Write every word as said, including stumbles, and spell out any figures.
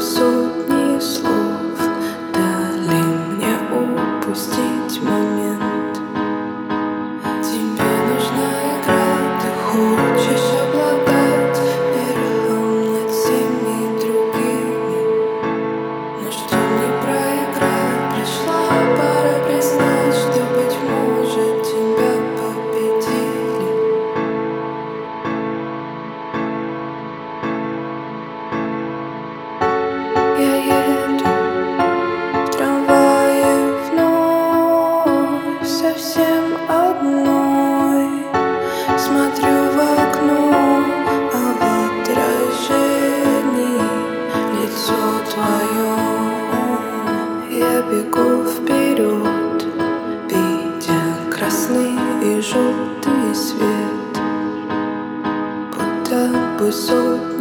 сотни слов дали мне упустить момент. Тебе нужна игра, ты хочешь обладать верхом над всеми другими. Но чтоб не проиграть, пришла пора признать, что, быть может, тебя победили. Я еду в трамвае вновь, совсем одной. Смотрю в окно, а в отражении лицо твое. Я бегу вперед, видя красный и желтый свет, будто бы сотни